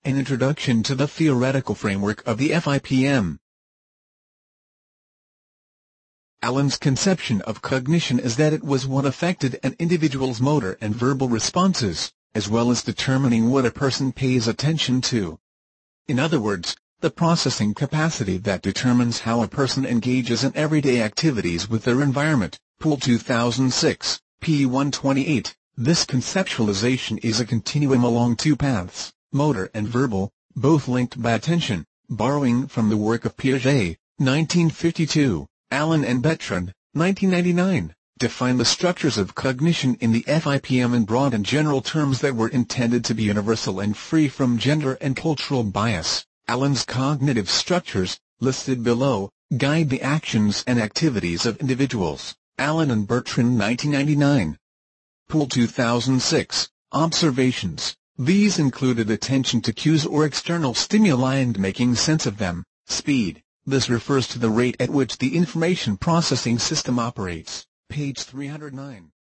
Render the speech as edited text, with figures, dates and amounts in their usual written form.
An Introduction to the Theoretical Framework of the FIPM. Allen's conception of cognition is that it was what affected an individual's motor and verbal responses, as well as determining what a person pays attention to. In other words, the processing capacity that determines how a person engages in everyday activities with their environment. Poole 2006, p. 128. This conceptualization is a continuum along two paths, motor and verbal, both linked by attention. Borrowing from the work of Piaget, 1952, Allen and Bertrand, 1999, define the structures of cognition in the FIPM in broad and general terms that were intended to be universal and free from gender and cultural bias. Allen's cognitive structures, listed below, guide the actions and activities of individuals. Allen and Bertrand, 1999. Poole 2006, Observations. These included attention to cues or external stimuli and making sense of them. Speed. This refers to the rate at which the information processing system operates. Page 309.